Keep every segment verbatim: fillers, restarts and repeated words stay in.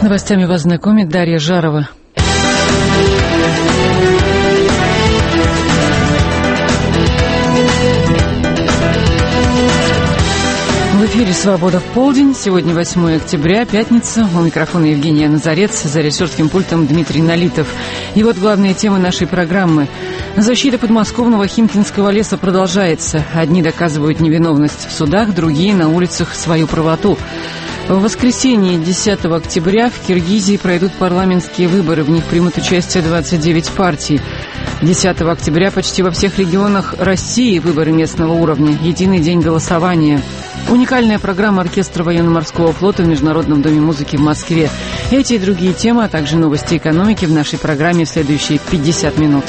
С новостями вас знакомит Дарья Жарова. В эфире «Свобода в полдень». Сегодня восьмое октября, пятница. У микрофона Евгения Назарец, за режиссерским пультом Дмитрий Налитов. И вот главные темы нашей программы. Защита подмосковного Химкинского леса продолжается. Одни доказывают невиновность в судах, другие на улицах свою правоту. В воскресенье, десятого октября, в Киргизии пройдут парламентские выборы. В них примут участие двадцать девять партий. десятого октября почти во всех регионах России выборы местного уровня. Единый день голосования. Уникальная программа оркестра военно-морского флота в Международном доме музыки в Москве. Эти и другие темы, а также новости экономики в нашей программе в следующие пятьдесят минут.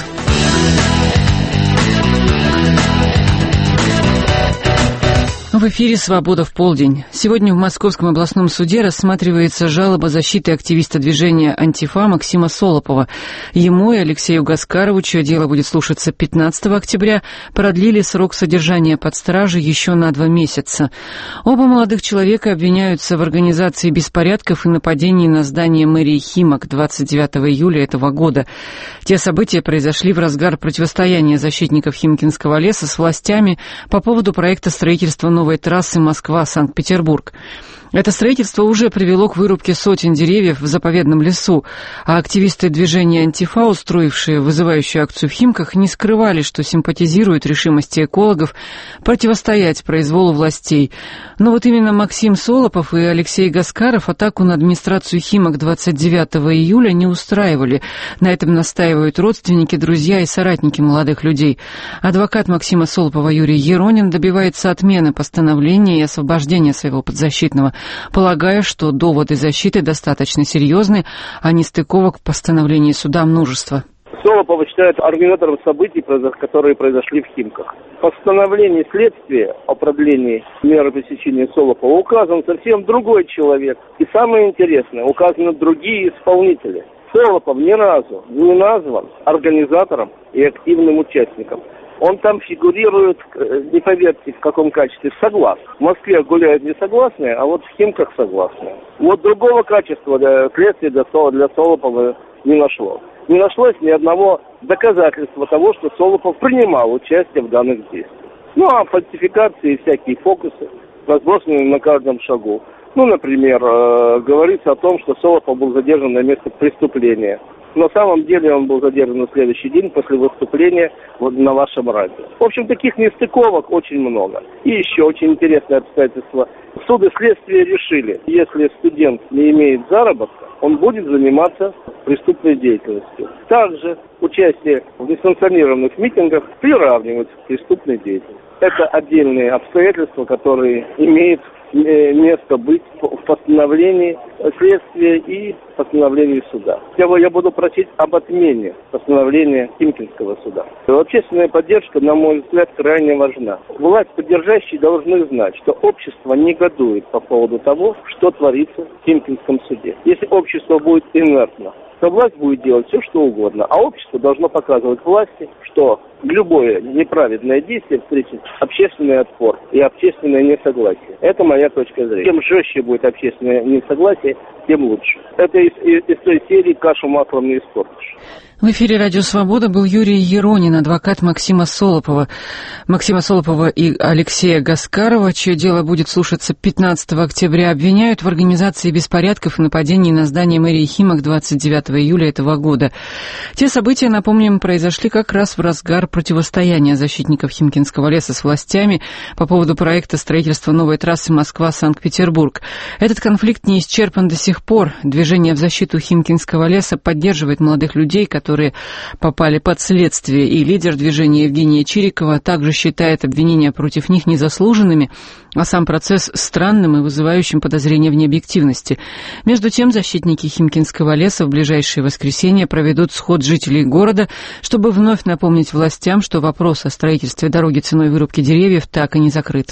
В эфире «Свобода в полдень». Сегодня в Московском областном суде рассматривается жалоба защиты активиста движения «Антифа» Максима Солопова. Ему и Алексею Гаскарову, чье дело будет слушаться пятнадцатого октября, продлили срок содержания под стражей еще на два месяца. Оба молодых человека обвиняются в организации беспорядков и нападении на здание мэрии Химок двадцать девятого июля этого года. Те события произошли в разгар противостояния защитников Химкинского леса с властями по поводу проекта строительства новой трассы Москва-Санкт-Петербург. Это строительство уже привело к вырубке сотен деревьев в заповедном лесу, а активисты движения «Антифа», устроившие вызывающую акцию в Химках, не скрывали, что симпатизируют решимости экологов противостоять произволу властей. Но вот именно Максим Солопов и Алексей Гаскаров атаку на администрацию Химок двадцать девятого июля не устраивали. На этом настаивают родственники, друзья и соратники молодых людей. Адвокат Максима Солопова Юрий Еронин добивается отмены постановления и освобождения своего подзащитного, полагая, что доводы защиты достаточно серьезны, а нестыковок в постановлении суда множество. Солопова считают организатором событий, которые произошли в Химках. В постановлении следствия о продлении меры пресечения Солопова указан совсем другой человек. И самое интересное, указаны другие исполнители. Солопов ни разу не назван организатором и активным участником. Он там фигурирует, не поверьте, в каком качестве, согласный. В Москве гуляют несогласные, а вот в Химках согласные. Вот другого качества для следствия для, для Солопова не нашло. Не нашлось ни одного доказательства того, что Солопов принимал участие в данных действиях. Ну, а фальсификации и всякие фокусы разбросаны на каждом шагу. Ну, например, э, говорится о том, что Солопов был задержан на месте преступления. На самом деле он был задержан на следующий день после выступления вот на вашем радио. В общем, таких нестыковок очень много. И еще очень интересное обстоятельство. Суд и следствие решили, если студент не имеет заработка, он будет заниматься преступной деятельностью. Также участие в несанкционированных митингах приравнивается к преступной деятельности. Это отдельные обстоятельства, которые имеют место быть в постановлении следствия и постановлении суда. Я, я буду просить об отмене постановления Химкинского суда. Общественная поддержка, на мой взгляд, крайне важна. Власть поддержащие должны знать, что общество негодует по поводу того, что творится в Химкинском суде. Если общество будет инертно, то власть будет делать все, что угодно. А общество должно показывать власти, что любое неправедное действие встретит общественный отпор и общественное несогласие. Это моя точка зрения. Чем жестче будет общественное несогласие, тем лучше. Это из, из, из той серии «Кашу маслом не испортишь». В эфире «Радио Свобода» был Юрий Еронин, адвокат Максима Солопова. Максима Солопова и Алексея Гаскарова, чье дело будет слушаться пятнадцатого октября, обвиняют в организации беспорядков и нападений на здание мэрии Химок двадцать девятого июля этого года. Те события, напомним, произошли как раз в разгар противостояния защитников Химкинского леса с властями по поводу проекта строительства новой трассы Москва-Санкт-Петербург. Этот конфликт не исчерпан до сих пор. Движение в защиту Химкинского леса поддерживает молодых людей, которые которые попали под следствие, и лидер движения Евгения Чирикова также считает обвинения против них незаслуженными, а сам процесс странным и вызывающим подозрения в необъективности. Между тем, защитники Химкинского леса в ближайшее воскресенье проведут сход жителей города, чтобы вновь напомнить властям, что вопрос о строительстве дороги ценой вырубки деревьев так и не закрыт.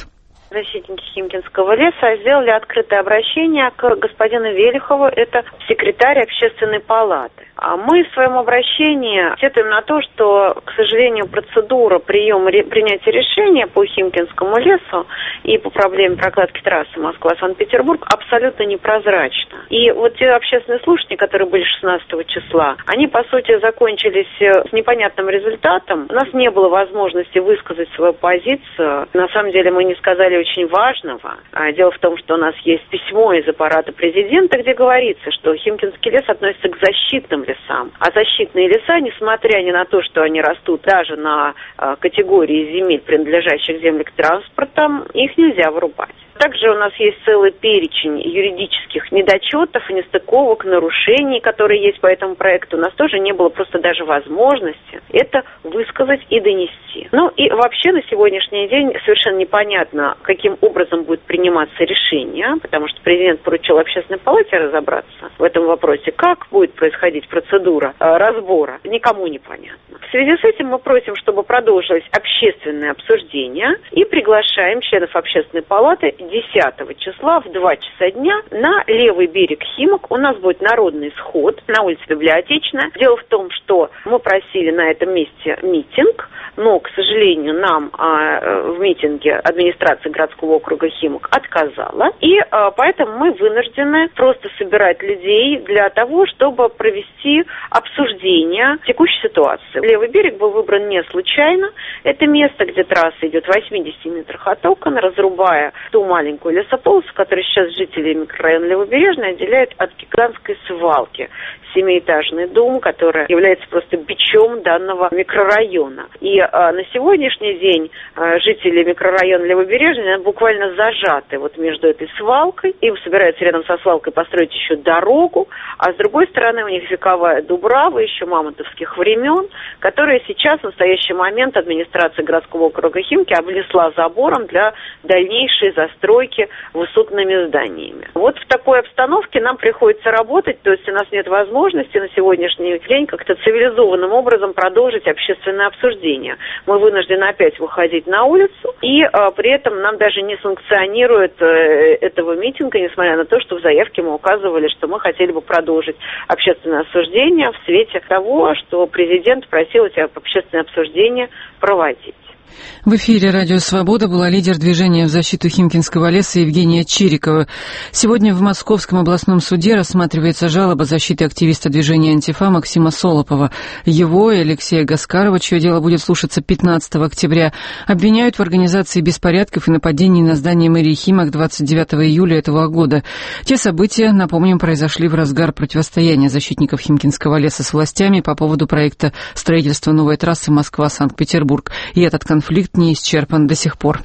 Защитники Химкинского леса сделали открытое обращение к господину Велихову, это секретарь общественной палаты. А мы в своем обращении сетуем на то, что, к сожалению, процедура приема, принятия решения по Химкинскому лесу и по проблеме прокладки трассы Москва-Санкт-Петербург абсолютно непрозрачна. И вот те общественные слушания, которые были шестнадцатого числа, они, по сути, закончились с непонятным результатом. У нас не было возможности высказать свою позицию. На самом деле мы не сказали очень важного. Дело в том, что у нас есть письмо из аппарата президента, где говорится, что Химкинский лес относится к защитным лесам. А защитные леса, несмотря ни на то, что они растут даже на категории земель, принадлежащих землектранспортам, их нельзя вырубать. Также у нас есть целый перечень юридических недочетов, нестыковок, нарушений, которые есть по этому проекту. У нас тоже не было просто даже возможности это высказать и донести. Ну и вообще на сегодняшний день совершенно непонятно, каким образом будет приниматься решение, потому что президент поручил общественной палате разобраться в этом вопросе. Как будет происходить процедура э, разбора, никому не понятно. В связи с этим мы просим, чтобы продолжилось общественное обсуждение и приглашаем членов общественной палаты десятого числа в два часа дня на левый берег Химок. У нас будет народный сход на улице Библиотечная. Дело в том, что мы просили на этом месте митинг, но, к сожалению, нам а, в митинге администрация городского округа Химок отказала. И а, поэтому мы вынуждены просто собирать людей для того, чтобы провести обсуждение текущей ситуации. Левый берег был выбран не случайно. Это место, где трасса идет в восьмидесяти метрах от окон, разрубая ту маленькую лесополосу, которая сейчас жителей микрорайона Левобережный отделяет от гигантской свалки. Семиэтажный дом, который является просто бичом данного микрорайона. И а, на сегодняшний день а, жители микрорайона Левобережный буквально зажаты вот между этой свалкой. Им собираются рядом со свалкой построить еще дорогу, а с другой стороны у них вековая дубрава еще мамонтовских времен, которая сейчас в настоящий момент администрация городского округа Химки облесла забором для дальнейшей застройки высотными зданиями. Вот в такой обстановке нам приходится работать, то есть у нас нет возможности на сегодняшний день как-то цивилизованным образом продолжить общественное обсуждение. Мы вынуждены опять выходить на улицу, и а, при этом нам даже не санкционируют а, этого митинга, несмотря на то, что в заявке мы указывали, что мы хотели бы продолжить общественное обсуждение в свете того, что президент просил эти общественные обсуждения проводить. В эфире «Радио Свобода» была лидер движения в защиту Химкинского леса Евгения Чирикова. Сегодня в Московском областном суде рассматривается жалоба защиты активиста движения «Антифа» Максима Солопова. Его и Алексея Гаскарова, чье дело будет слушаться пятнадцатого октября, обвиняют в организации беспорядков и нападений на здание мэрии Химок двадцать девятого июля этого года. Те события, напомним, произошли в разгар противостояния защитников Химкинского леса с властями по поводу проекта строительства новой трассы Москва-Санкт-Петербург. И этот конфликт не исчерпан до сих пор.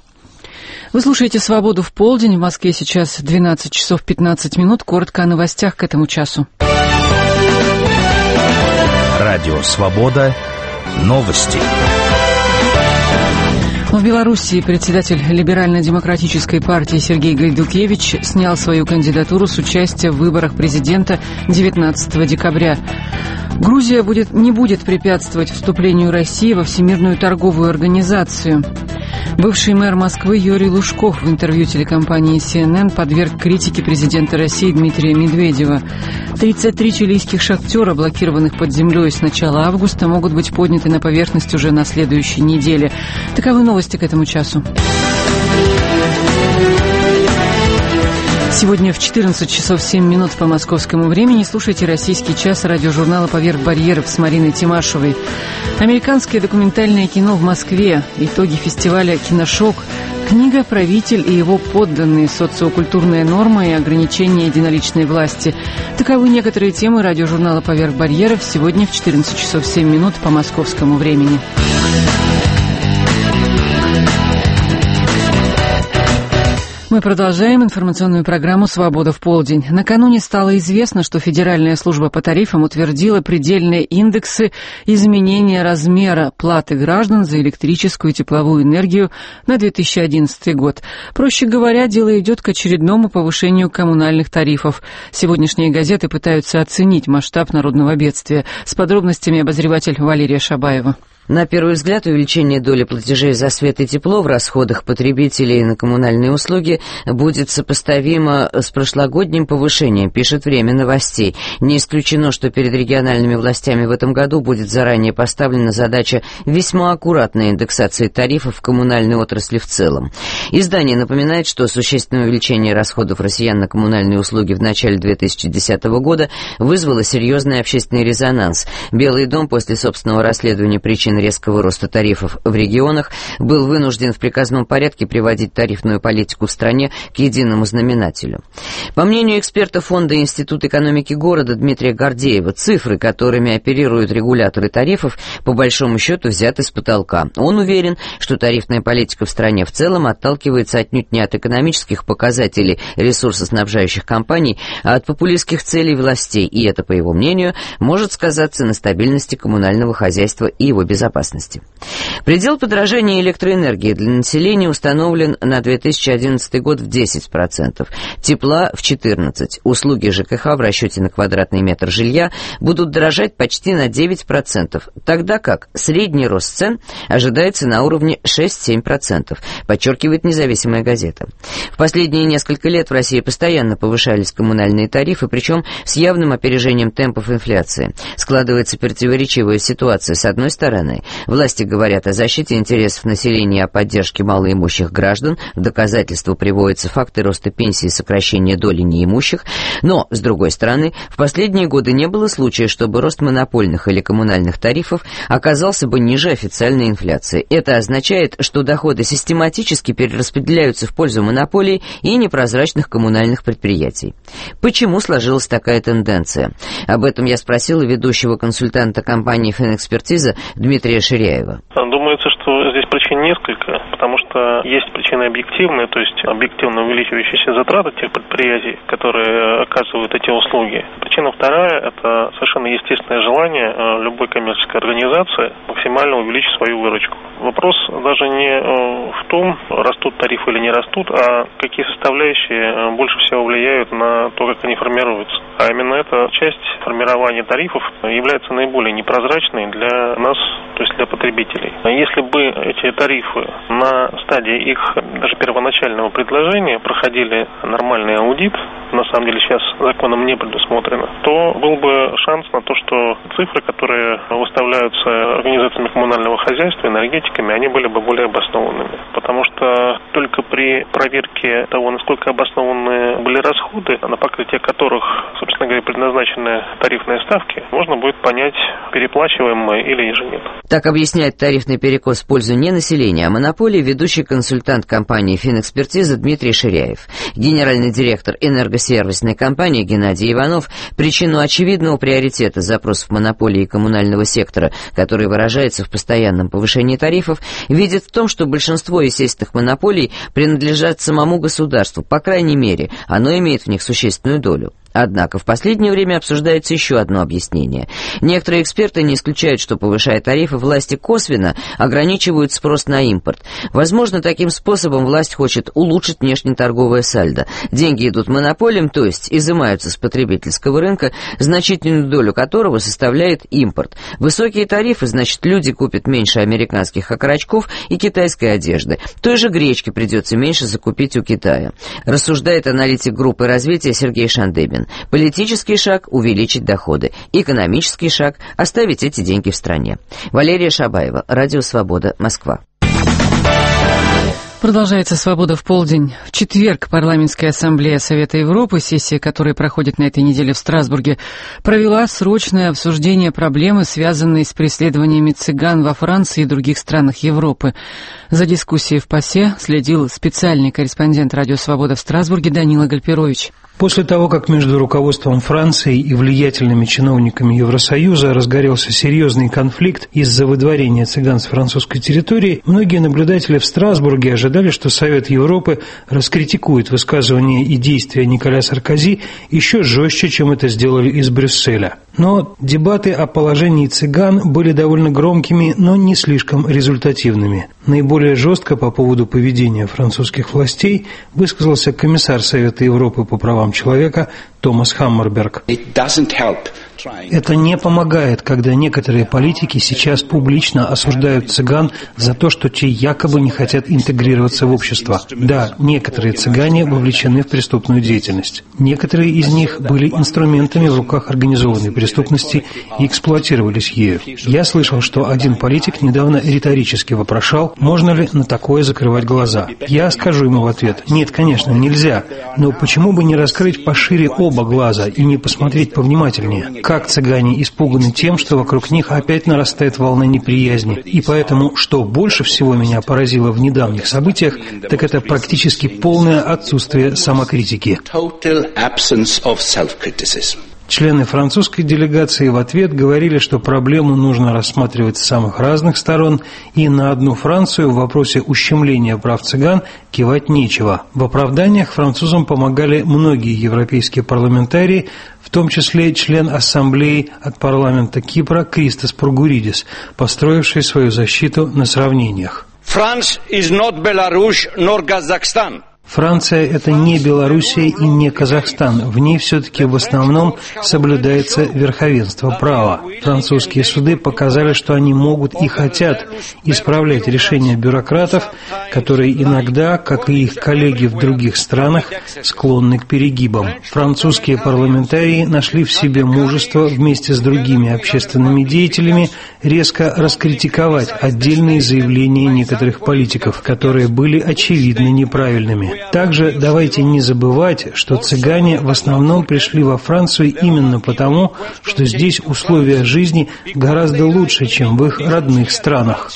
Вы слушаете «Свободу в полдень». В Москве сейчас двенадцать часов пятнадцать минут. Коротко о новостях к этому часу. Радио «Свобода». Новости. В Белоруссии председатель Либерально-демократической партии Сергей Гайдукевич снял свою кандидатуру с участия в выборах президента девятнадцатого декабря. Грузия будет, не будет препятствовать вступлению России во Всемирную торговую организацию. Бывший мэр Москвы Юрий Лужков в интервью телекомпании си эн эн подверг критике президента России Дмитрия Медведева. тридцать три чилийских шахтера, блокированных под землей с начала августа, могут быть подняты на поверхность уже на следующей неделе. Таковы новости к этому часу. Сегодня в четырнадцать часов семь минут по московскому времени слушайте «Российский час» радиожурнала «Поверх барьеров» с Мариной Тимашевой. Американское документальное кино в Москве. Итоги фестиваля «Киношок». Книга «Правитель и его подданные. Социокультурная норма и ограничение единоличной власти». Таковы некоторые темы радиожурнала «Поверх барьеров» сегодня в четырнадцать часов семь минут по московскому времени. Мы продолжаем информационную программу «Свобода в полдень». Накануне стало известно, что Федеральная служба по тарифам утвердила предельные индексы изменения размера платы граждан за электрическую и тепловую энергию на две тысячи одиннадцатый год. Проще говоря, дело идет к очередному повышению коммунальных тарифов. Сегодняшние газеты пытаются оценить масштаб народного бедствия. С подробностями обозреватель Валерия Шабаева. На первый взгляд, увеличение доли платежей за свет и тепло в расходах потребителей на коммунальные услуги будет сопоставимо с прошлогодним повышением, пишет «Время новостей». Не исключено, что перед региональными властями в этом году будет заранее поставлена задача весьма аккуратной индексации тарифов в коммунальной отрасли в целом. Издание напоминает, что существенное увеличение расходов россиян на коммунальные услуги в начале две тысячи десятого года вызвало серьезный общественный резонанс. Белый дом после собственного расследования причин резкого роста тарифов в регионах был вынужден в приказном порядке приводить тарифную политику в стране к единому знаменателю. По мнению эксперта Фонда Институт экономики города Дмитрия Гордеева, цифры, которыми оперируют регуляторы тарифов, по большому счету взяты с потолка. Он уверен, что тарифная политика в стране в целом отталкивается отнюдь не от экономических показателей ресурсоснабжающих компаний, а от популистских целей властей, и это, по его мнению, может сказаться на стабильности коммунального хозяйства и его безопасности. Безопасности. Предел подорожания электроэнергии для населения установлен на две тысячи одиннадцатый год в десять процентов, тепла в четырнадцать процентов. Услуги ЖКХ в расчете на квадратный метр жилья будут дорожать почти на девять процентов, тогда как средний рост цен ожидается на уровне шесть-семь процентов, подчеркивает независимая газета. В последние несколько лет в России постоянно повышались коммунальные тарифы, причем с явным опережением темпов инфляции. Складывается противоречивая ситуация. С одной стороны, власти говорят о защите интересов населения и о поддержке малоимущих граждан, в доказательство приводятся факты роста пенсий и сокращения доли неимущих, но, с другой стороны, в последние годы не было случая, чтобы рост монопольных или коммунальных тарифов оказался бы ниже официальной инфляции. Это означает, что доходы систематически перераспределяются в пользу монополий и непрозрачных коммунальных предприятий. Почему сложилась такая тенденция? Об этом я спросила ведущего консультанта компании «Финэкспертиза» Дмитрия Ширяева. Думается, что здесь причин несколько, потому что есть причины объективные, то есть объективно увеличивающиеся затраты тех предприятий, которые оказывают эти услуги. Причина вторая – это совершенно естественное желание любой коммерческой организации максимально увеличить свою выручку. Вопрос даже не в том, растут тарифы или не растут, а какие составляющие больше всего влияют на то, как они формируются. А именно эта часть формирования тарифов является наиболее непрозрачной для нас, то есть для потребителей. Если бы эти тарифы на стадии их даже первоначального предложения проходили нормальный аудит, на самом деле сейчас законом не предусмотрено, то был бы шанс на то, что цифры, которые выставляются организациями коммунального хозяйства, энергетиками, они были бы более обоснованными. Потому что только при проверке того, насколько обоснованы были расходы, на покрытие которых, собственно говоря, предназначены тарифные ставки, можно будет понять, переплачиваем мы или же нет. Так объясняет тарифный перекос в пользу не населения, а монополии ведущий консультант компании «Финэкспертиза» Дмитрий Ширяев. Генеральный директор энергосервисной компании Геннадий Иванов причину очевидного приоритета запросов монополии и коммунального сектора, который выражается в постоянном повышении тарифов, видит в том, что большинство естественных монополий принадлежат самому государству, по крайней мере, оно имеет в них существенную долю. Однако в последнее время обсуждается еще одно объяснение. Некоторые эксперты не исключают, что, повышая тарифы, власти косвенно ограничивают спрос на импорт. Возможно, таким способом власть хочет улучшить внешнеторговое сальдо. Деньги идут монополиям, то есть изымаются с потребительского рынка, значительную долю которого составляет импорт. Высокие тарифы, значит, люди купят меньше американских окорочков и китайской одежды. Той же гречки придется меньше закупить у Китая, рассуждает аналитик группы развития Сергей Шандыбин. Политический шаг – увеличить доходы. Экономический шаг – оставить эти деньги в стране. Валерия Шабаева, Радио Свобода, Москва. Продолжается «Свобода в полдень». В четверг Парламентская ассамблея Совета Европы, сессия которой проходит на этой неделе в Страсбурге, провела срочное обсуждение проблемы, связанной с преследованиями цыган во Франции и других странах Европы. За дискуссией в ПАСЕ следил специальный корреспондент «Радио Свобода» в Страсбурге Данила Гальперович. После того, как между руководством Франции и влиятельными чиновниками Евросоюза разгорелся серьезный конфликт из-за выдворения цыган с французской территории, многие наблюдатели в Страсбурге ожидали, что Совет Европы раскритикует высказывания и действия Николя Саркози еще жестче, чем это сделали из Брюсселя. Но дебаты о положении цыган были довольно громкими, но не слишком результативными. Наиболее жестко по поводу поведения французских властей высказался комиссар Совета Европы по правам человека Томас Хаммерберг. Это не помогает, когда некоторые политики сейчас публично осуждают цыган за то, что те якобы не хотят интегрироваться в общество. Да, некоторые цыгане вовлечены в преступную деятельность. Некоторые из них были инструментами в руках организованной преступности и эксплуатировались ею. Я слышал, что один политик недавно риторически вопрошал, можно ли на такое закрывать глаза. Я скажу ему в ответ: нет, конечно, нельзя, но почему бы не раскрыть пошире оба глаза и не посмотреть повнимательнее? Как цыгане испуганы тем, что вокруг них опять нарастает волна неприязни. И поэтому, что больше всего меня поразило в недавних событиях, так это практически полное отсутствие самокритики. Члены французской делегации в ответ говорили, что проблему нужно рассматривать с самых разных сторон, и на одну Францию в вопросе ущемления прав цыган кивать нечего. В оправданиях французам помогали многие европейские парламентарии, в том числе член ассамблеи от парламента Кипра Кристос Пургуридис, построивший свою защиту на сравнениях. France is not Belarus nor Kazakhstan. Франция – это не Белоруссия и не Казахстан. В ней все-таки в основном соблюдается верховенство права. Французские суды показали, что они могут и хотят исправлять решения бюрократов, которые иногда, как и их коллеги в других странах, склонны к перегибам. Французские парламентарии нашли в себе мужество вместе с другими общественными деятелями резко раскритиковать отдельные заявления некоторых политиков, которые были очевидно неправильными. Также давайте не забывать, что цыгане в основном пришли во Францию именно потому, что здесь условия жизни гораздо лучше, чем в их родных странах.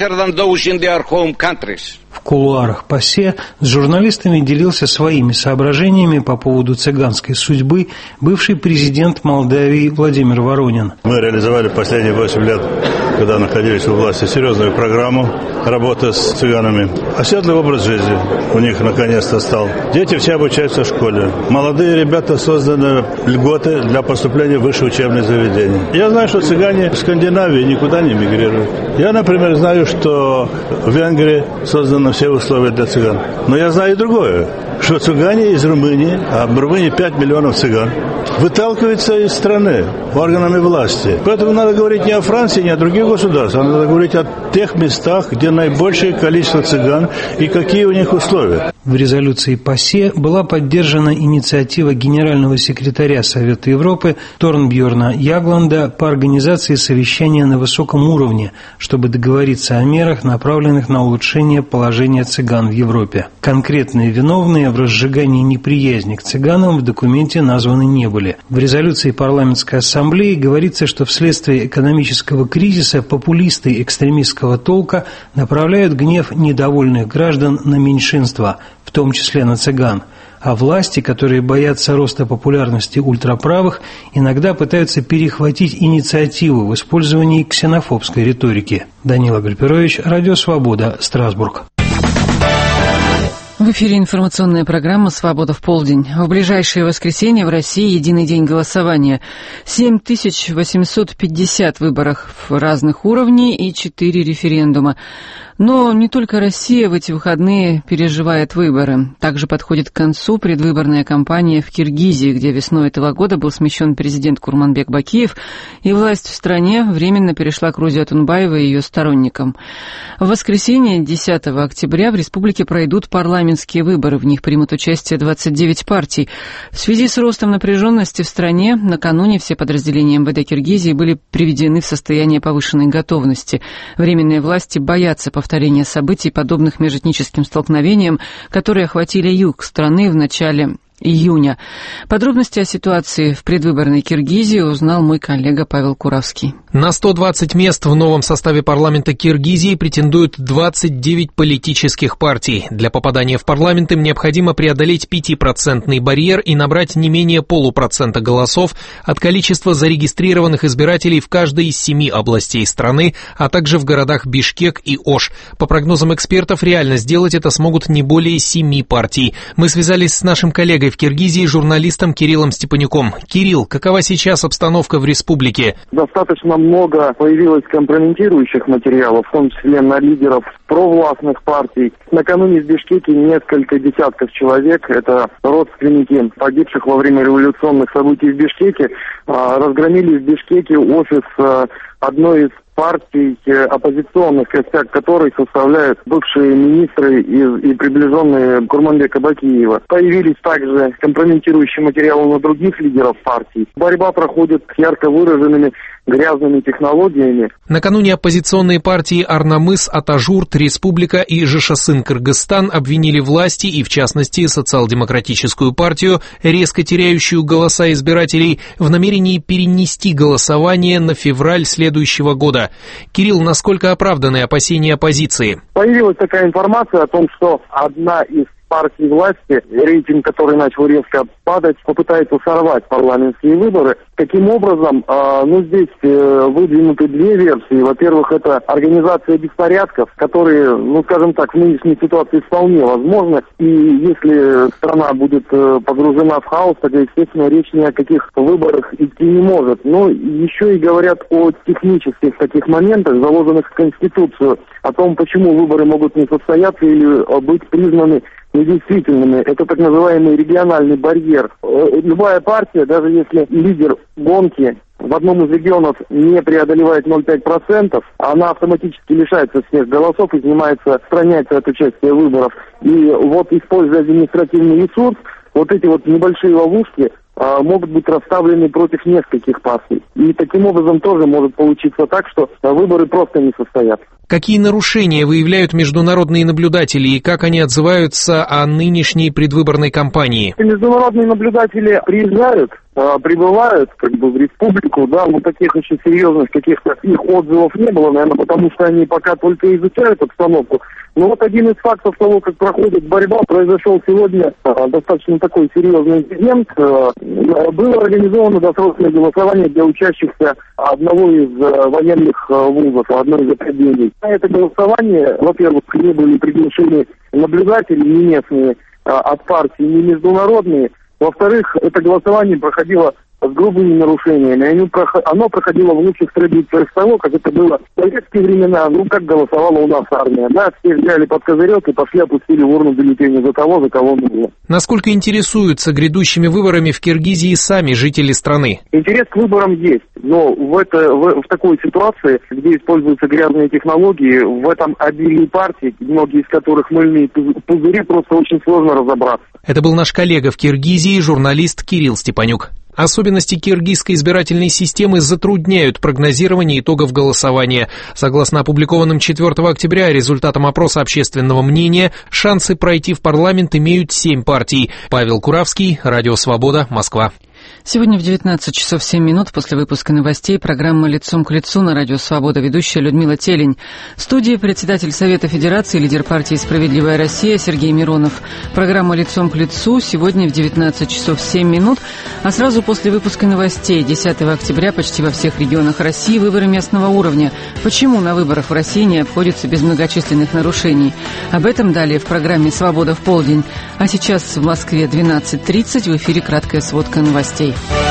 В кулуарах ПАСЕ с журналистами делился своими соображениями по поводу цыганской судьбы бывший президент Молдавии Владимир Воронин. Мы реализовали последние восемь лет, когда находились у власти, серьезную программу работы с цыганами. Оседлый образ жизни у них наконец-то стал. Дети все обучаются в школе. Молодые ребята, созданы льготы для поступления в высшие учебные заведения. Я знаю, что цыгане в Скандинавии никуда не мигрируют. Я, например, знаю, что в Венгрии созданы все условия для цыган. Но я знаю и другое, что цыгане из Румынии, а в Румынии пять миллионов цыган, выталкиваются из страны органами власти. Поэтому надо говорить не о Франции, не о других государствах, а надо говорить о тех местах, где наибольшее количество цыган и какие у них условия. В резолюции ПАСЕ была поддержана инициатива генерального секретаря Совета Европы Торнбьорна Ягланда по организации совещания на высоком уровне, чтобы договориться о мерах, направленных на улучшение положения цыган в Европе. Конкретные виновные в разжигании неприязни к цыганам в документе названы не были. В резолюции парламентской ассамблеи говорится, что вследствие экономического кризиса популисты экстремистского толка направляют гнев недовольных граждан на меньшинства, в том числе на цыган, а власти, которые боятся роста популярности ультраправых, иногда пытаются перехватить инициативу в использовании ксенофобской риторики. Данила Гальперович, Радио Свобода, Страсбург. В эфире информационная программа «Свобода в полдень». В ближайшее воскресенье в России единый день голосования. семь тысяч восемьсот пятьдесят выборов разных уровней и четыре референдума. Но не только Россия в эти выходные переживает выборы. Также подходит к концу предвыборная кампания в Киргизии, где весной этого года был смещен президент Курманбек Бакиев, и власть в стране временно перешла к Рузе Атунбаевой и ее сторонникам. В воскресенье, десятого октября, в республике пройдут парламентские выборы. В них примут участие двадцать девять партий. В связи с ростом напряженности в стране накануне все подразделения эм вэ дэ Киргизии были приведены в состояние повышенной готовности. Временные власти боятся повторения повторения событий, подобных межэтническим столкновениям, которые охватили юг страны в начале июня. Подробности о ситуации в предвыборной Киргизии узнал мой коллега Павел Куравский. На сто двадцать мест в новом составе парламента Киргизии претендуют двадцать девять политических партий. Для попадания в парламент им необходимо преодолеть пятипроцентный барьер и набрать не менее полупроцента голосов от количества зарегистрированных избирателей в каждой из семи областей страны, а также в городах Бишкек и Ош. По прогнозам экспертов, реально сделать это смогут не более семи партий. Мы связались с нашим коллегой в в Киргизии журналистом Кириллом Степанюком. Кирилл, какова сейчас обстановка в республике? Достаточно много появилось компрометирующих материалов, в том числе на лидеров провластных партий. Накануне в Бишкеке несколько десятков человек, это родственники погибших во время революционных событий в Бишкеке, разгромили в Бишкеке офис одной из партий оппозиционных, костяк которой составляют бывшие министры и, и приближенные Курманбека Бакиева. Появились также компрометирующие материалы на других лидеров партий. Борьба проходит с ярко выраженными грязными технологиями. Накануне оппозиционные партии Арнамыс, Атажурт, Республика и Жашасын-Кыргызстан обвинили власти и, в частности, социал-демократическую партию, резко теряющую голоса избирателей, в намерении перенести голосование на февраль следующего года. Кирилл, насколько оправданы опасения оппозиции? Появилась такая информация о том, что одна из партий власти, рейтинг который начал резко падать, попытается сорвать парламентские выборы. Таким образом, э, ну здесь э, выдвинуты две версии. Во-первых, это организация беспорядков, которые, ну скажем так, в нынешней ситуации вполне возможны. И если страна будет э, погружена в хаос, тогда, естественно, речь ни о каких выборах идти не может. Но еще и говорят о технических таких моментах, заложенных в Конституцию, о том, почему выборы могут не состояться или быть признаны недействительными. Это так называемый региональный барьер. Любая партия, даже если лидер гонки в одном из регионов не преодолевает ноль целых пять десятых процента, она автоматически лишается всех голосов и снимается, отстраняется от участия в выборах. И вот, используя административный ресурс, вот эти вот небольшие ловушки а, могут быть расставлены против нескольких партий. И таким образом тоже может получиться так, что выборы просто не состоятся. Какие нарушения выявляют международные наблюдатели и как они отзываются о нынешней предвыборной кампании? Международные наблюдатели приезжают, прибывают как бы в республику, да, но таких очень серьезных каких-то их отзывов не было, наверное, потому что они пока только изучают обстановку. Но вот один из фактов того, как проходит борьба, произошел сегодня достаточно такой серьезный инцидент. Было организовано досрочное голосование для учащихся одного из военных вузов, одной из академий. На это голосование, во-первых, не были приглашены наблюдатели не местные от партии, не международные. Во-вторых, это голосование проходило с грубыми нарушениями. Оно проходило в лучших традициях того, как это было в советские времена, ну, как голосовала у нас армия. Да, все взяли под козырек и пошли опустили в урну бюллетени за того, за кого нужно. Насколько интересуются грядущими выборами в Киргизии сами жители страны? Интерес к выборам есть, но в, это, в, в такой ситуации, где используются грязные технологии, в этом обилии партий, многие из которых мыльные пузыри, просто очень сложно разобраться. Это был наш коллега в Киргизии, журналист Кирилл Степанюк. Особенности киргизской избирательной системы затрудняют прогнозирование итогов голосования. Согласно опубликованным четвёртого октября результатам опроса общественного мнения, шансы пройти в парламент имеют семь партий. Павел Куравский, Радио Свобода, Москва. Сегодня в девятнадцать часов семь минут после выпуска новостей программа «Лицом к лицу» на Радио Свобода, ведущая Людмила Телень. В студии председатель Совета Федерации, лидер партии «Справедливая Россия» Сергей Миронов. Программа «Лицом к лицу» сегодня в девятнадцать часов семь минут, а сразу после выпуска новостей десятого октября почти во всех регионах России выборы местного уровня. Почему на выборах в России не обходится без многочисленных нарушений? Об этом далее в программе «Свобода в полдень». А сейчас в Москве двенадцать тридцать, в эфире краткая сводка новостей.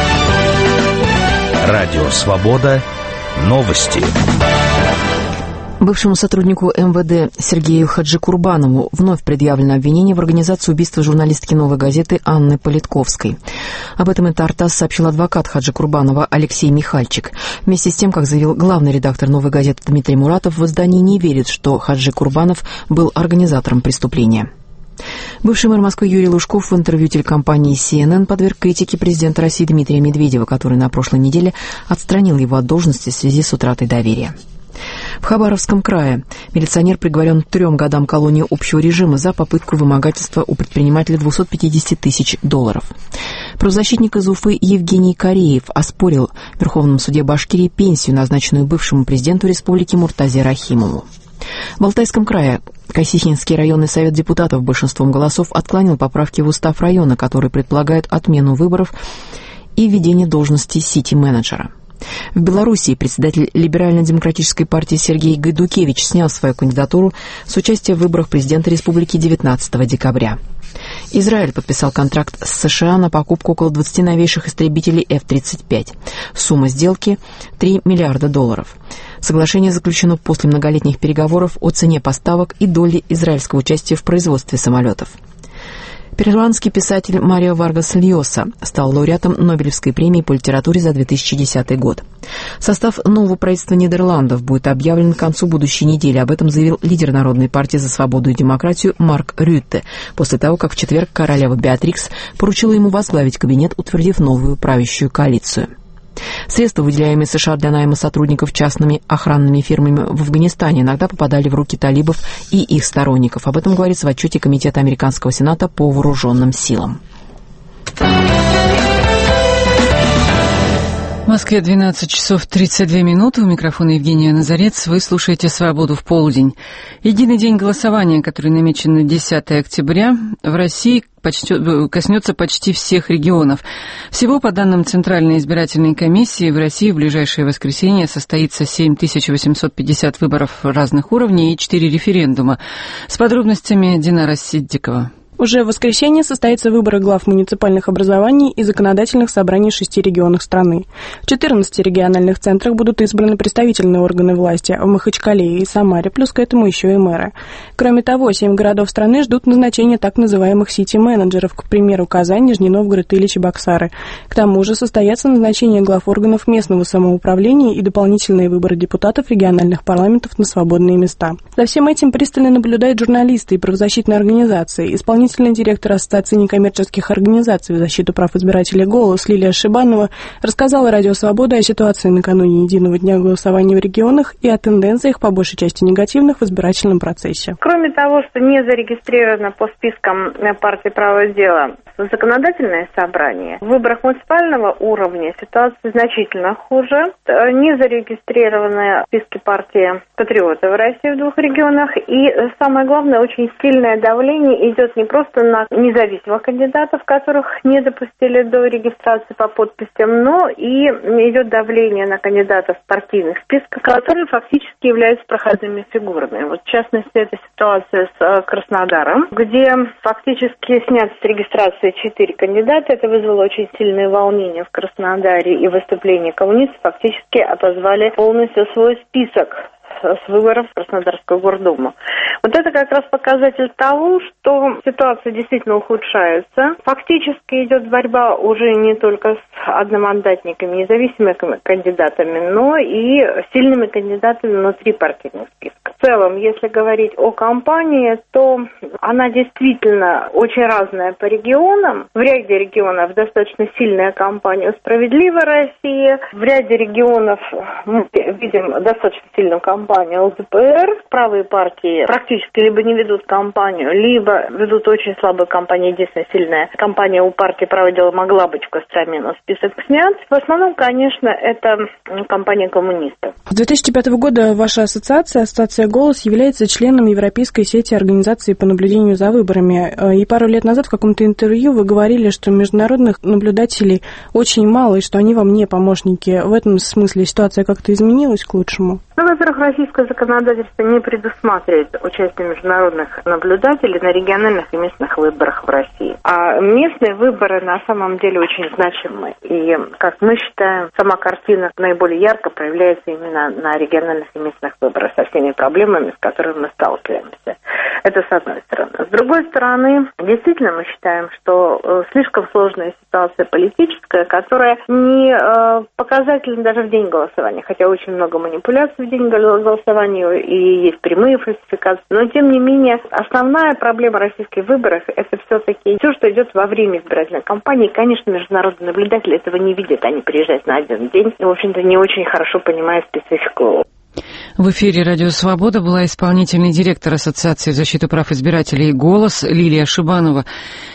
Радио «Свобода». Новости. Бывшему сотруднику эм вэ дэ Сергею Хаджикурбанову вновь предъявлено обвинение в организации убийства журналистки «Новой газеты» Анны Политковской. Об этом ТАРТАСС сообщил адвокат Хаджикурбанова Алексей Михальчик. Вместе с тем, как заявил главный редактор «Новой газеты» Дмитрий Муратов, в издании не верит, что Хаджикурбанов был организатором преступления. Бывший мэр Москвы Юрий Лужков в интервью телекомпании си эн эн подверг критике президента России Дмитрия Медведева, который на прошлой неделе отстранил его от должности в связи с утратой доверия. В Хабаровском крае милиционер приговорен к трем годам колонии общего режима за попытку вымогательства у предпринимателя двести пятьдесят тысяч долларов. Правозащитник из Уфы Евгений Кореев оспорил в Верховном суде Башкирии пенсию, назначенную бывшему президенту республики Муртазе Рахимову. В Алтайском крае Кайсихинский районный совет депутатов большинством голосов отклонил поправки в устав района, которые предполагают отмену выборов и введение должности сити-менеджера. В Белоруссии председатель Либерально-демократической партии Сергей Гайдукевич снял свою кандидатуру с участия в выборах президента республики девятнадцатого декабря. Израиль подписал контракт с США на покупку около двадцати новейших истребителей эф тридцать пять. Сумма сделки – три миллиарда долларов. Соглашение заключено после многолетних переговоров о цене поставок и доли израильского участия в производстве самолетов. Перуанский писатель Марио Варгас Льоса стал лауреатом Нобелевской премии по литературе за две тысячи десятый год. Состав нового правительства Нидерландов будет объявлен к концу будущей недели. Об этом заявил лидер Народной партии за свободу и демократию Марк Рютте, после того, как в четверг королева Беатрикс поручила ему возглавить кабинет, утвердив новую правящую коалицию. Средства, выделяемые США для найма сотрудников частными охранными фирмами в Афганистане, иногда попадали в руки талибов и их сторонников. Об этом говорится в отчете Комитета Американского Сената по вооруженным силам. В Москве двенадцать часов тридцать две минуты. У микрофона Евгения Назарец. Вы слушаете «Свободу в полдень». Единый день голосования, который намечен на десятое октября, в России почти, коснется почти всех регионов. Всего, по данным Центральной избирательной комиссии, в России в ближайшее воскресенье состоится семь тысяч восемьсот пятьдесят выборов разных уровней и четыре референдума. С подробностями Динара Сиддикова. Уже в воскресенье состоятся выборы глав муниципальных образований и законодательных собраний в шести регионах страны. В четырнадцати региональных центрах будут избраны представительные органы власти, а в Махачкале и Самаре, плюс к этому еще и мэры. Кроме того, семь городов страны ждут назначения так называемых сити-менеджеров, к примеру, Казань, Нижний Новгород или Чебоксары. К тому же состоятся назначения глав органов местного самоуправления и дополнительные выборы депутатов региональных парламентов на свободные места. За всем этим пристально наблюдают журналисты и правозащитные организации. Исполнительный директор Ассоциации некоммерческих организаций в защиту прав избирателей «Голос» Лилия Шибанова рассказала Радио Свобода о ситуации накануне единого дня голосования в регионах и о тенденциях, по большей части негативных, в избирательном процессе. Кроме того, что не зарегистрировано по спискам партии «Право дела» законодательное собрание, в выборах муниципального уровня ситуация значительно хуже. Не зарегистрированы списки партии «Патриоты» в России в двух регионах. И самое главное, очень сильное давление идет не просто на независимых кандидатов, которых не допустили до регистрации по подписям, но и идет давление на кандидатов партийных списков, которые фактически являются проходными фигурами. Вот, в частности, это ситуация с Краснодаром, где фактически снят с регистрации четыре кандидата. Это вызвало очень сильные волнения в Краснодаре, и выступление коммунистов фактически отозвали полностью свой список с выборов в Краснодарскую гордуму. Вот это как раз показатель того, что ситуация действительно ухудшается. Фактически идет борьба уже не только с одномандатниками, независимыми кандидатами, но и сильными кандидатами внутри партийных списков. В целом, если говорить о кампании, то она действительно очень разная по регионам. В ряде регионов достаточно сильная кампания «Справедливая Россия». В ряде регионов мы видим достаточно сильную кампанию эл дэ пэ эр. Правые партии практически либо не ведут кампанию, либо ведут очень слабую кампанию. Единственная сильная кампания у партии «Право дела» могла быть в Костроме, но список снят. В основном, конечно, это кампания коммунистов. С две тысячи пятого года ваша ассоциация, ассоциация «Голос», является членом Европейской сети организаций по наблюдению за выборами. И пару лет назад в каком-то интервью вы говорили, что международных наблюдателей очень мало, и что они вам не помощники. В этом смысле ситуация как-то изменилась к лучшему? Ну, во-первых, российское законодательство не предусматривает участие международных наблюдателей на региональных и местных выборах в России. А местные выборы на самом деле очень значимы. И, как мы считаем, сама картина наиболее ярко проявляется именно на региональных и местных выборах со всеми проблемами, с которыми мы сталкиваемся. Это с одной стороны. С другой стороны, действительно мы считаем, что слишком сложная ситуация политическая, которая не показательна даже в день голосования, хотя очень много манипуляций в день голосования и есть прямые фальсификации. Но, тем не менее, основная проблема российских выборов – это все-таки все, что идет во время избирательной кампании. И, конечно, международные наблюдатели этого не видят. Они приезжают на один день и, в общем-то, не очень хорошо понимают специфику. В эфире «Радио Свобода» была исполнительный директор Ассоциации защиты прав избирателей «Голос» Лилия Шибанова.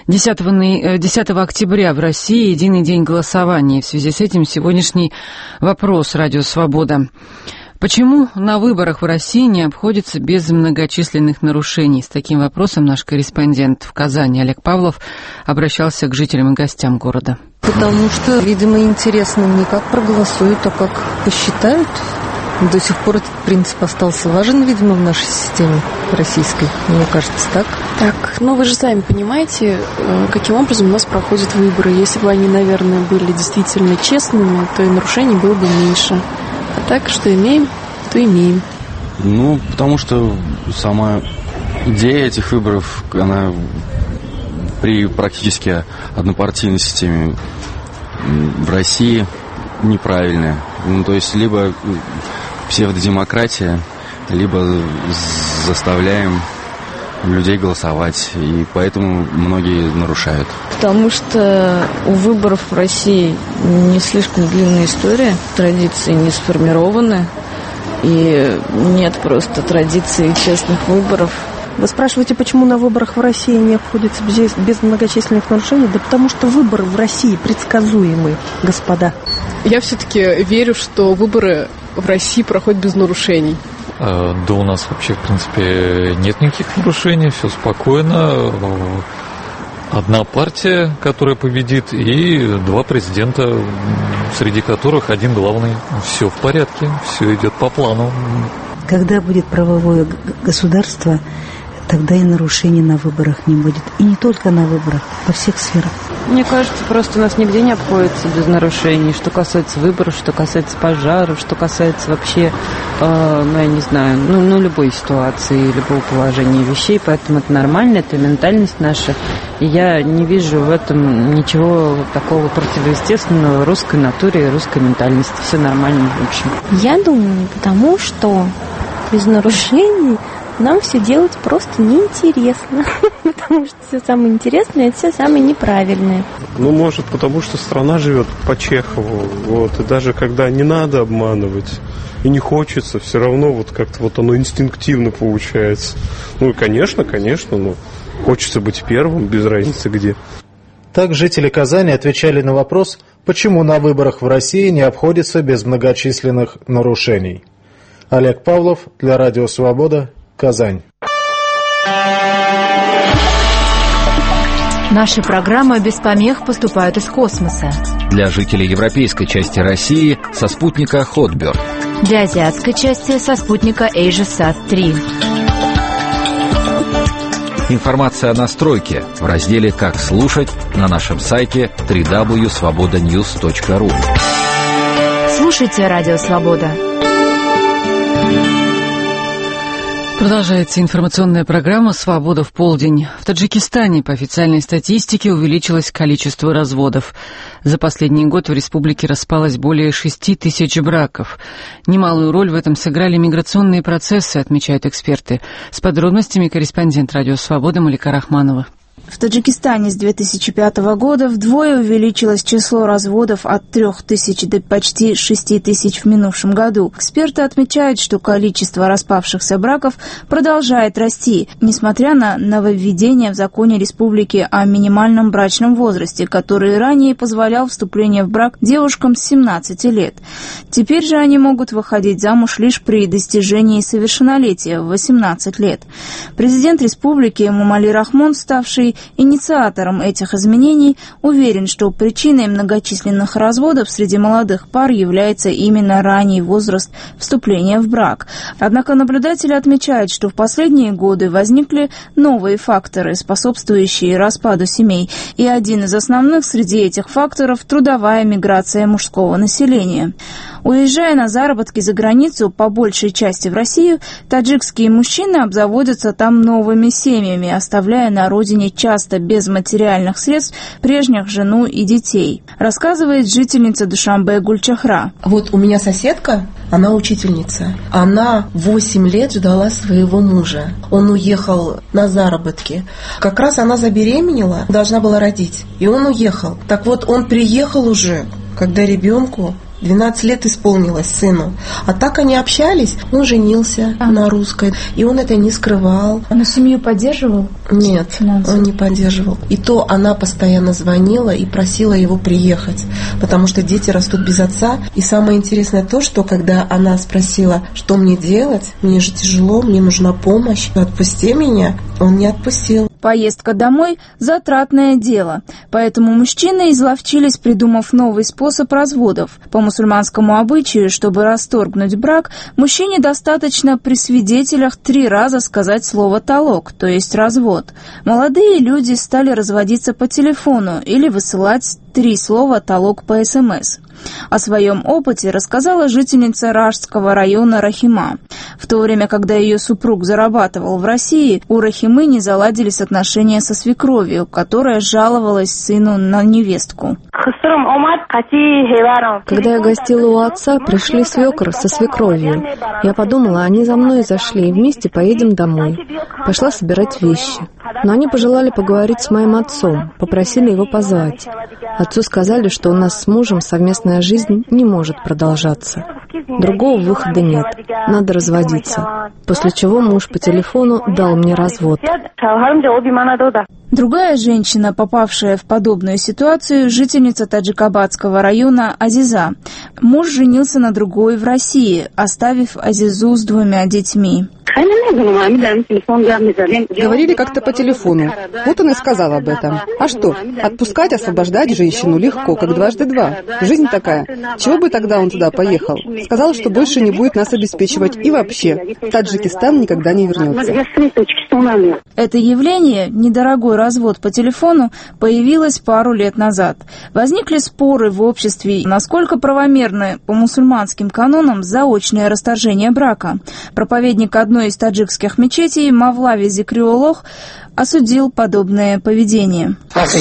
десятого октября в России единый день голосования. В связи с этим сегодняшний вопрос «Радио Свобода». Почему на выборах в России не обходится без многочисленных нарушений? С таким вопросом наш корреспондент в Казани Олег Павлов обращался к жителям и гостям города. Потому что, видимо, интересно не как проголосуют, а как посчитают. До сих пор этот принцип остался важен, видимо, в нашей системе российской. Мне кажется, так. Так, ну вы же сами понимаете, каким образом у нас проходят выборы. Если бы они, наверное, были действительно честными, то и нарушений было бы меньше. А так, что имеем, то имеем. Ну, потому что сама идея этих выборов, она при практически однопартийной системе в России неправильная. Ну, то есть либо псевдодемократия, либо заставляем людей голосовать, и поэтому многие нарушают. Потому что у выборов в России не слишком длинная история, традиции не сформированы, и нет просто традиции честных выборов. Вы спрашиваете, почему на выборах в России не обходится без, без многочисленных нарушений? Да потому что выборы в России предсказуемы, господа. Я все-таки верю, что выборы в России проходят без нарушений. Да у нас вообще, в принципе, нет никаких нарушений, все спокойно. Одна партия, которая победит, и два президента, среди которых один главный. Все в порядке, все идет по плану. Когда будет правовое государство, тогда и нарушений на выборах не будет. И не только на выборах, во всех сферах. Мне кажется, просто у нас нигде не обходится без нарушений. Что касается выборов, что касается пожаров, что касается вообще, э, ну, я не знаю, ну, ну, любой ситуации, любого положения вещей. Поэтому это нормально, это ментальность наша. И я не вижу в этом ничего такого противоестественного русской натуре и русской ментальности. Все нормально, в общем. Я думаю, потому что без нарушений нам все делать просто неинтересно, потому что все самое интересное, это все самое неправильное. Ну, может, потому что страна живет по Чехову, вот, и даже когда не надо обманывать и не хочется, все равно вот как-то вот оно инстинктивно получается. Ну, и, конечно, конечно, ну, хочется быть первым, без разницы где. Так жители Казани отвечали на вопрос, почему на выборах в России не обходится без многочисленных нарушений. Олег Павлов для Радио Свобода, Казань. Наши программы без помех поступают из космоса. Для жителей европейской части России со спутника Хотберд. Для азиатской части со спутника AsiaSat три. Информация о настройке в разделе «Как слушать» на нашем сайте дабл ю дабл ю дабл ю точка свобода ньюс точка ру. Слушайте Радио Свобода. Продолжается информационная программа «Свобода в полдень». В Таджикистане, по официальной статистике, увеличилось количество разводов. За последний год в республике распалось более шести тысяч браков. Немалую роль в этом сыграли миграционные процессы, отмечают эксперты. С подробностями корреспондент «Радио Свобода» Малика Рахманова. В Таджикистане с две тысячи пятого года вдвое увеличилось число разводов от трех тысяч до почти шести тысяч в минувшем году. Эксперты отмечают, что количество распавшихся браков продолжает расти, несмотря на нововведение в законе республики о минимальном брачном возрасте, который ранее позволял вступление в брак девушкам с семнадцати лет. Теперь же они могут выходить замуж лишь при достижении совершеннолетия в восемнадцать лет. Президент республики Эмомали Рахмон, ставший инициатором этих изменений, уверен, что причиной многочисленных разводов среди молодых пар является именно ранний возраст вступления в брак. Однако наблюдатели отмечают, что в последние годы возникли новые факторы, способствующие распаду семей, и один из основных среди этих факторов – трудовая миграция мужского населения. Уезжая на заработки за границу, по большей части в Россию, таджикские мужчины обзаводятся там новыми семьями, оставляя на родине часто без материальных средств прежних жену и детей, рассказывает жительница Душанбе Гульчахра. Вот у меня соседка, она учительница. Она восемь лет ждала своего мужа. Он уехал на заработки. Как раз она забеременела, должна была родить. И он уехал. Так вот, он приехал уже, когда ребенку двенадцать лет исполнилось, сыну. А так они общались. Он женился а. на русской. И он это не скрывал. Он семью поддерживал? Нет, финансово. Он не поддерживал. И то она постоянно звонила и просила его приехать. Потому что дети растут без отца. И самое интересное то, что когда она спросила, что мне делать, мне же тяжело, мне нужна помощь, отпусти меня, он не отпустил. Поездка домой – затратное дело, поэтому мужчины изловчились, придумав новый способ разводов. По мусульманскому обычаю, чтобы расторгнуть брак, мужчине достаточно при свидетелях три раза сказать слово «талок», то есть развод. Молодые люди стали разводиться по телефону или высылать три слова «талок» по СМС. О своем опыте рассказала жительница Ражского района Рахима. В то время, когда ее супруг зарабатывал в России, у Рахимы не заладились отношения со свекровью, которая жаловалась сыну на невестку. Когда я гостила у отца, пришли свекр со свекровью. Я подумала, они за мной зашли, и вместе поедем домой. Пошла собирать вещи. Но они пожелали поговорить с моим отцом, попросили его позвать. Отцу сказали, что у нас с мужем совместная жизнь не может продолжаться. Другого выхода нет, надо разводиться. После чего муж по телефону дал мне развод. Другая женщина, попавшая в подобную ситуацию, жительница Таджикабадского района Азиза. Муж женился на другой в России, оставив Азизу с двумя детьми. Говорили как-то по телефону. Вот он и сказал об этом. А что, отпускать, освобождать женщину легко, как дважды два. Жизнь такая. Чего бы тогда он туда поехал? Сказал, что больше не будет нас обеспечивать и вообще. В Таджикистан никогда не вернется. Это явление, недорогой развод по телефону, появилось пару лет назад. Возникли споры в обществе, насколько правомерно по мусульманским канонам заочное расторжение брака. Проповедник одной из таджикских мечетей Мавлави Зикриолох осудил подобное поведение.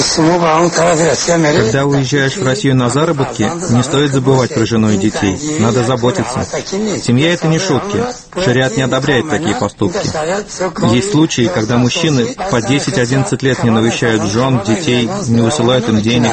Когда уезжаешь в Россию на заработки, не стоит забывать про жену и детей. Надо заботиться. Семья — это не шутки. Шариат не одобряет такие поступки. Есть случаи, когда мужчины по десять-одиннадцать лет не навещают жен, детей, не высылают им денег.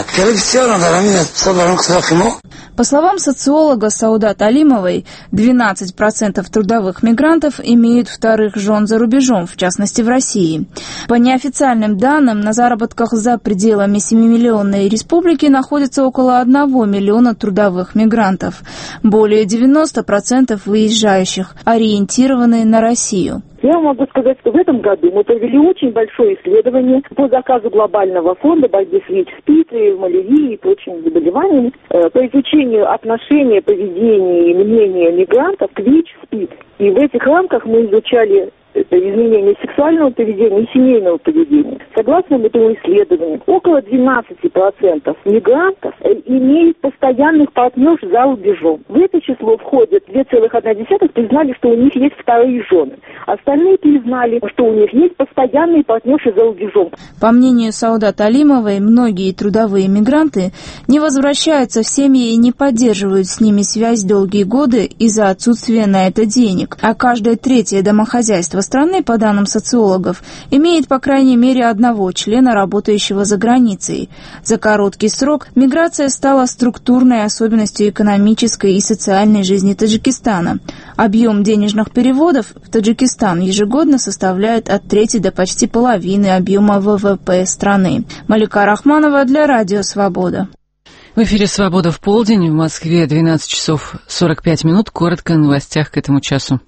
По словам социолога Саудат Алимовой, двенадцать процентов трудовых мигрантов имеют вторых жен за рубежом, в частности в России. По неофициальным данным, на заработках за пределами семимиллионной республики находится около одного миллиона трудовых мигрантов. Более девяносто процентов выезжающих ориентированы на Россию. Я могу сказать, что в этом году мы провели очень большое исследование по заказу глобального фонда борьбы с ВИЧ-СПИД, малярией и прочими заболеваниями по изучению отношения, поведения и мнения мигрантов к ВИЧ-СПИД. И в этих рамках мы изучали изменения сексуального поведения и семейного поведения. Согласно этому исследованию, около двенадцать процентов мигрантов имеют постоянных партнерш за рубежом. В это число входят две целых одна десятая признали, что у них есть вторые жены. Остальные признали, что у них есть постоянные партнерши за рубежом. По мнению Саудат Алимовой, многие трудовые мигранты не возвращаются в семьи и не поддерживают с ними связь долгие годы из-за отсутствия на это денег. А каждое третье домохозяйство страны, по данным социологов, имеет по крайней мере одного члена, работающего за границей. За короткий срок миграция стала структурной особенностью экономической и социальной жизни Таджикистана. Объем денежных переводов в Таджикистан ежегодно составляет от трети до почти половины объема ВВП страны. Малика Рахманова для Радио Свобода. В эфире «Свобода в полдень», в Москве двенадцать часов сорок пять минут. Коротко о новостях к этому часу.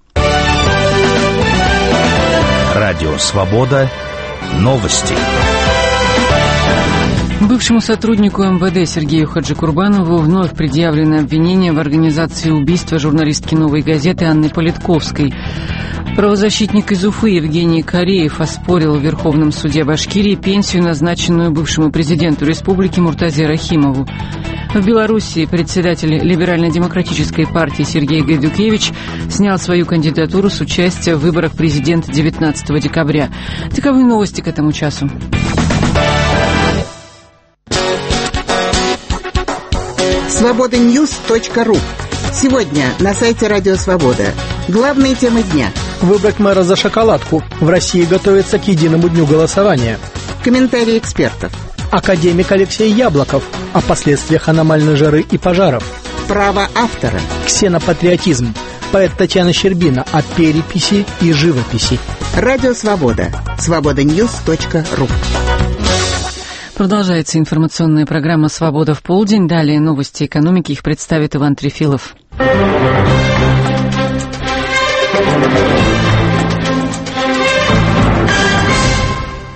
Радио «Свобода». Новости. Бывшему сотруднику МВД Сергею Хаджикурбанову вновь предъявлено обвинение в организации убийства журналистки «Новой газеты» Анны Политковской. Правозащитник из Уфы Евгений Кореев оспорил в Верховном суде Башкирии пенсию, назначенную бывшему президенту республики Муртазе Рахимову. В Белоруссии председатель Либерально-демократической партии Сергей Гайдукевич снял свою кандидатуру с участия в выборах президента девятнадцатого декабря. Таковы новости к этому часу. свобода ньюс точка ру. Сегодня на сайте Радио Свобода. Главные темы дня. Выбрать мэра за шоколадку. В России готовится к единому дню голосования. Комментарии экспертов. Академик Алексей Яблоков о последствиях аномальной жары и пожаров. Право автора. Ксенопатриотизм. Поэт Татьяна Щербина о переписи и живописи. Радио Свобода. свобода ньюс точка ру. Продолжается информационная программа «Свобода в полдень». Далее новости экономики. Их представит Иван Трефилов.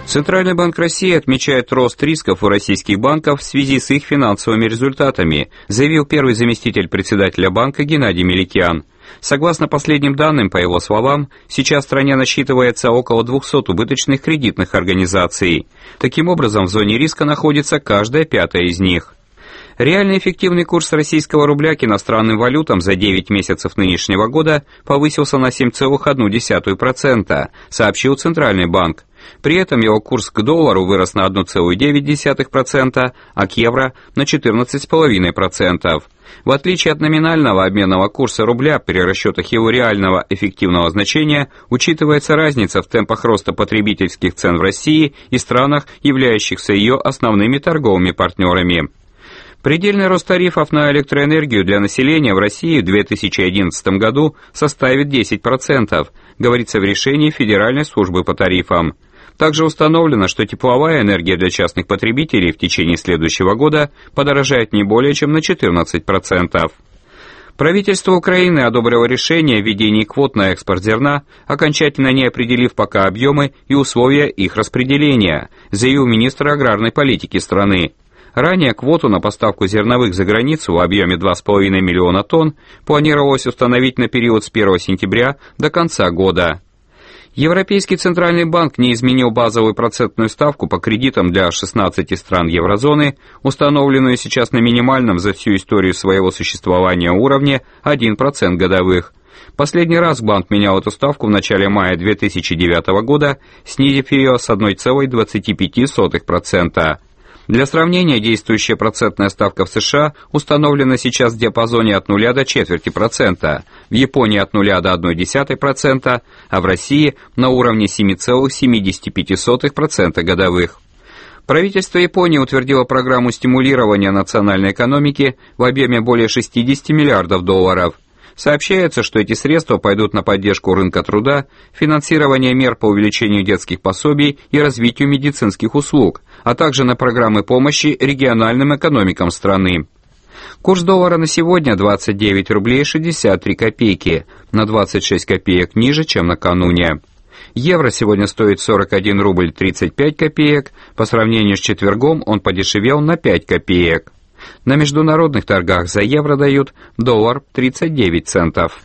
Центральный банк России отмечает рост рисков у российских банков в связи с их финансовыми результатами, заявил первый заместитель председателя банка Геннадий Меликиан. Согласно последним данным, по его словам, сейчас в стране насчитывается около двухсот убыточных кредитных организаций. Таким образом, в зоне риска находится каждая пятая из них. Реальный эффективный курс российского рубля к иностранным валютам за девять месяцев нынешнего года повысился на семь целых одну десятую процента, сообщил Центральный банк. При этом его курс к доллару вырос на одну целую девять десятых процента, а к евро на четырнадцать целых пять десятых процента. В отличие от номинального обменного курса рубля, при расчетах его реального эффективного значения учитывается разница в темпах роста потребительских цен в России и странах, являющихся ее основными торговыми партнерами. Предельный рост тарифов на электроэнергию для населения в России в две тысячи одиннадцатом году составит десять процентов, говорится в решении Федеральной службы по тарифам. Также установлено, что тепловая энергия для частных потребителей в течение следующего года подорожает не более чем на четырнадцать процентов. Правительство Украины одобрило решение о введении квот на экспорт зерна, окончательно не определив пока объемы и условия их распределения, заявил министр аграрной политики страны. Ранее квоту на поставку зерновых за границу в объеме два с половиной миллиона тонн планировалось установить на период с первого сентября до конца года. Европейский Центральный банк не изменил базовую процентную ставку по кредитам для шестнадцати стран еврозоны, установленную сейчас на минимальном за всю историю своего существования уровне один процент годовых. Последний раз банк менял эту ставку в начале мая две тысячи девятого года, снизив ее с одной целой двадцати пяти сотых процента. Для сравнения, действующая процентная ставка в США установлена сейчас в диапазоне от нуля до четверти процента, в Японии от нуля до одной десятой процента, а в России на уровне семи целых семидесяти пяти сотых процента годовых. Правительство Японии утвердило программу стимулирования национальной экономики в объеме более шестидесяти миллиардов долларов. Сообщается, что эти средства пойдут на поддержку рынка труда, финансирование мер по увеличению детских пособий и развитию медицинских услуг, а также на программы помощи региональным экономикам страны. Курс доллара на сегодня двадцать девять рублей шестьдесят три копейки, на двадцать шесть копеек ниже, чем накануне. Евро сегодня стоит сорок один рубль тридцать пять копеек, по сравнению с четвергом он подешевел на пять копеек. На международных торгах за евро дают доллар тридцать девять центов.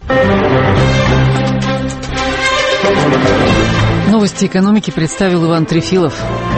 Новости экономики представил Иван Трефилов.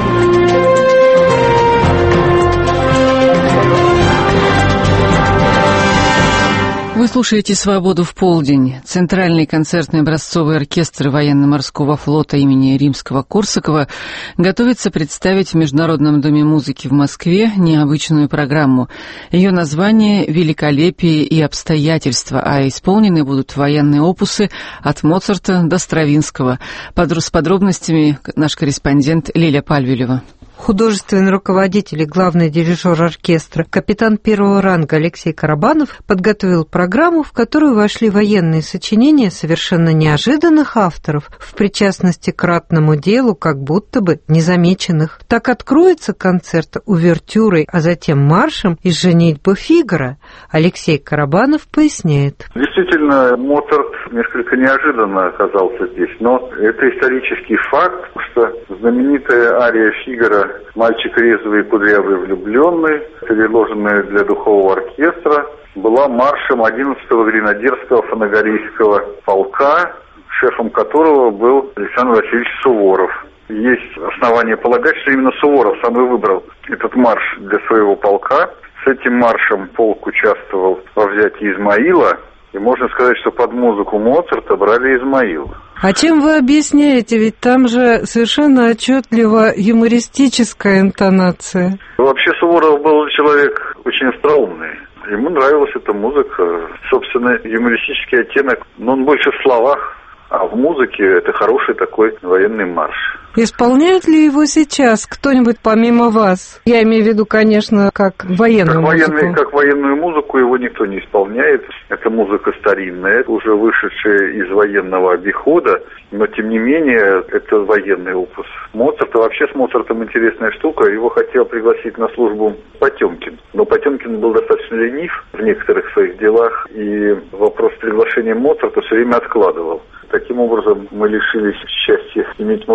Вы слушаете «Свободу в полдень». Центральный концертный образцовый оркестр военно-морского флота имени Римского-Корсакова готовится представить в Международном доме музыки в Москве необычную программу. Ее название «Великолепие и обстоятельства», а исполнены будут военные опусы от Моцарта до Стравинского. С подробностями наш корреспондент Лиля Пальвелева. Художественный руководитель и главный дирижер оркестра, капитан первого ранга Алексей Карабанов подготовил программу, в которую вошли военные сочинения совершенно неожиданных авторов, в причастности к ратному делу, как будто бы незамеченных. Так откроется концерт увертюрой, а затем маршем из «Женитьбы Фигаро». Алексей Карабанов поясняет. Действительно, Моцарт несколько неожиданно оказался здесь, но это исторический факт, что знаменитая ария Фигаро «Мальчик резвый, кудрявый, влюбленный», переложенная для духового оркестра, была маршем одиннадцатого гренадерского фанагорийского полка, шефом которого был Александр Васильевич Суворов. Есть основания полагать, что именно Суворов сам и выбрал этот марш для своего полка. С этим маршем полк участвовал во взятии Измаила, и можно сказать, что под музыку Моцарта брали Измаил. А чем вы объясняете? Ведь там же совершенно отчетливо юмористическая интонация. Вообще Суворов был человек очень остроумный. Ему нравилась эта музыка. Собственно, юмористический оттенок, но он больше в словах, а в музыке это хороший такой военный марш. Исполняет ли его сейчас кто-нибудь помимо вас? Я имею в виду, конечно, как военную как музыку. Военный, как военную музыку его никто не исполняет. Это музыка старинная, уже вышедшая из военного обихода, но тем не менее это военный опус. Моцарт, вообще с Моцартом интересная штука, его хотел пригласить на службу Потемкин. Но Потемкин был достаточно ленив в некоторых своих делах, и вопрос приглашения Моцарта все время откладывал. Таким образом, мы лишились счастья иметь Моцарта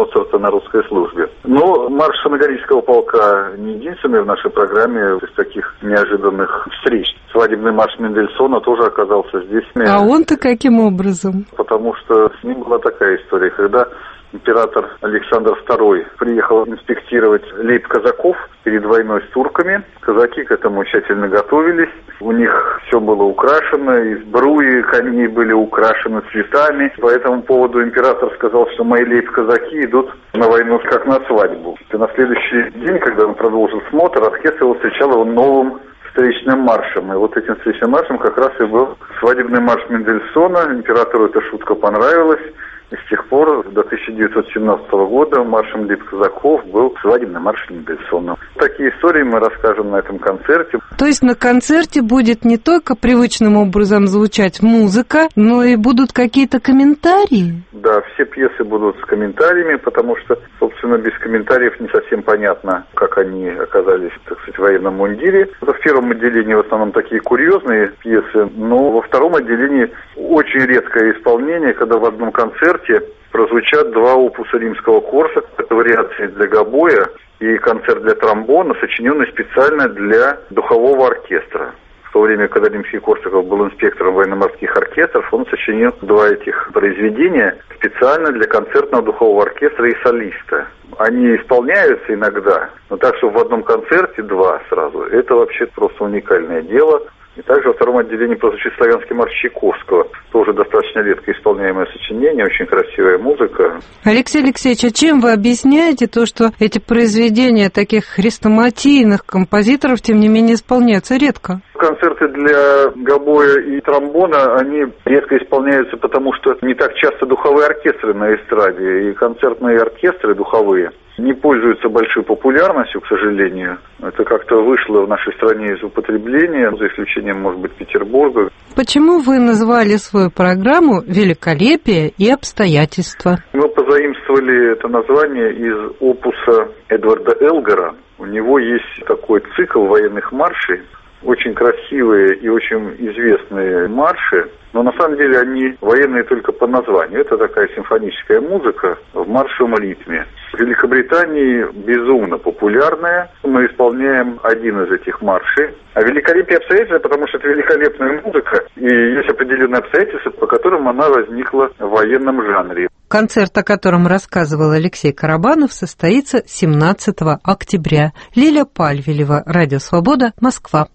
на русской службе. Но марш Шангарийского полка не единственный в нашей программе из таких неожиданных встреч. Свадебный марш Мендельсона тоже оказался здесь. А он-то каким образом? Потому что с ним была такая история, когда император Александр второй приехал инспектировать лейб-казаков перед войной с турками. Казаки к этому тщательно готовились. У них все было украшено, и сбруи коней были украшены цветами. По этому поводу император сказал, что мои лейб-казаки идут на войну как на свадьбу. И на следующий день, когда он продолжил смотр, оркестр его встречал его новым встречным маршем. И вот этим встречным маршем как раз и был свадебный марш Мендельсона. Императору эта шутка понравилась. И с тех пор до тысяча девятьсот семнадцатого года маршем лейб-казаков был свадебный марш Мендельсона. Такие истории мы расскажем на этом концерте. То есть на концерте будет не только привычным образом звучать музыка, но и будут какие-то комментарии? Да, все пьесы будут с комментариями, потому что, собственно, без комментариев не совсем понятно, как они оказались, так сказать, в военном мундире. В первом отделении в основном такие курьезные пьесы, но во втором отделении очень редкое исполнение, когда в одном концерте прозвучат два опуса римского корса, это вариации для гобоя и концерт для тромбона, сочиненный специально для духового оркестра. В то время, когда Римский-Корсаков был инспектором военно-морских оркестров, он сочинил два этих произведения специально для концертного духового оркестра и солиста. Они исполняются иногда, но так, что в одном концерте два сразу, это вообще просто уникальное дело. И также во втором отделении прозвучит славянский марш Чайковского. Тоже достаточно редко исполняемое сочинение, очень красивая музыка. Алексей Алексеевич, а чем вы объясняете то, что эти произведения таких хрестоматийных композиторов, тем не менее, исполняются редко? Концерты для гобоя и тромбона, они редко исполняются, потому что не так часто духовые оркестры на эстраде, и концертные оркестры духовые не пользуются большой популярностью, к сожалению. Это как-то вышло в нашей стране из употребления, за исключением, может быть, Петербурга. Почему вы назвали свою программу «Великолепие и обстоятельства»? Мы позаимствовали это название из опуса Эдварда Элгара. У него есть такой цикл военных маршей, очень красивые и очень известные марши, но на самом деле они военные только по названию. Это такая симфоническая музыка в маршевом ритме. В Великобритании безумно популярная. Мы исполняем один из этих маршей. А великолепие обстоятельства, потому что это великолепная музыка, и есть определенные обстоятельства, по которым она возникла в военном жанре. Концерт, о котором рассказывал Алексей Карабанов, состоится семнадцатого октября. Лиля Пальвелева, Радио Свобода, Москва.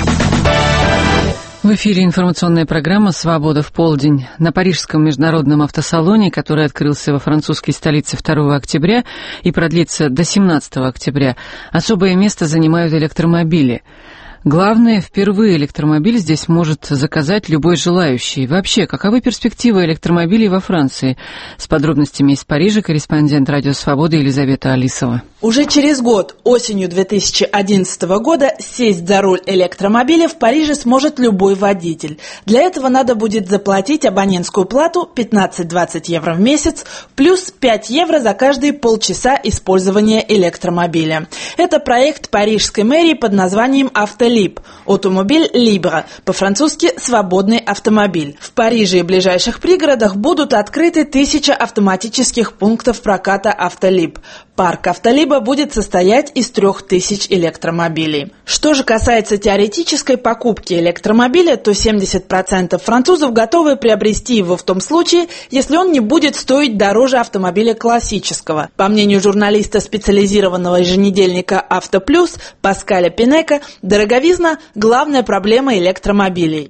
В эфире информационная программа «Свобода в полдень». На Парижском международном автосалоне, который открылся во французской столице второго октября и продлится до семнадцатого октября, особое место занимают электромобили. Главное, впервые электромобиль здесь может заказать любой желающий. Вообще, каковы перспективы электромобилей во Франции? С подробностями из Парижа корреспондент «Радио Свобода» Елизавета Алисова. Уже через год, осенью две тысячи одиннадцатого года, сесть за руль электромобиля в Париже сможет любой водитель. Для этого надо будет заплатить абонентскую плату пятнадцать-двадцать евро в месяц, плюс пять евро за каждые полчаса использования электромобиля. Это проект парижской мэрии под названием «Автолиб». Автомобиль Libre, по-французски «свободный автомобиль». В Париже и ближайших пригородах будут открыты тысяча автоматических пунктов проката «Автолиб». Парк «Автолиба» будет состоять из трех тысяч электромобилей. Что же касается теоретической покупки электромобиля, то семьдесят процентов французов готовы приобрести его в том случае, если он не будет стоить дороже автомобиля классического. По мнению журналиста специализированного еженедельника «Автоплюс» Паскаля Пинека, дороговизна – главная проблема электромобилей.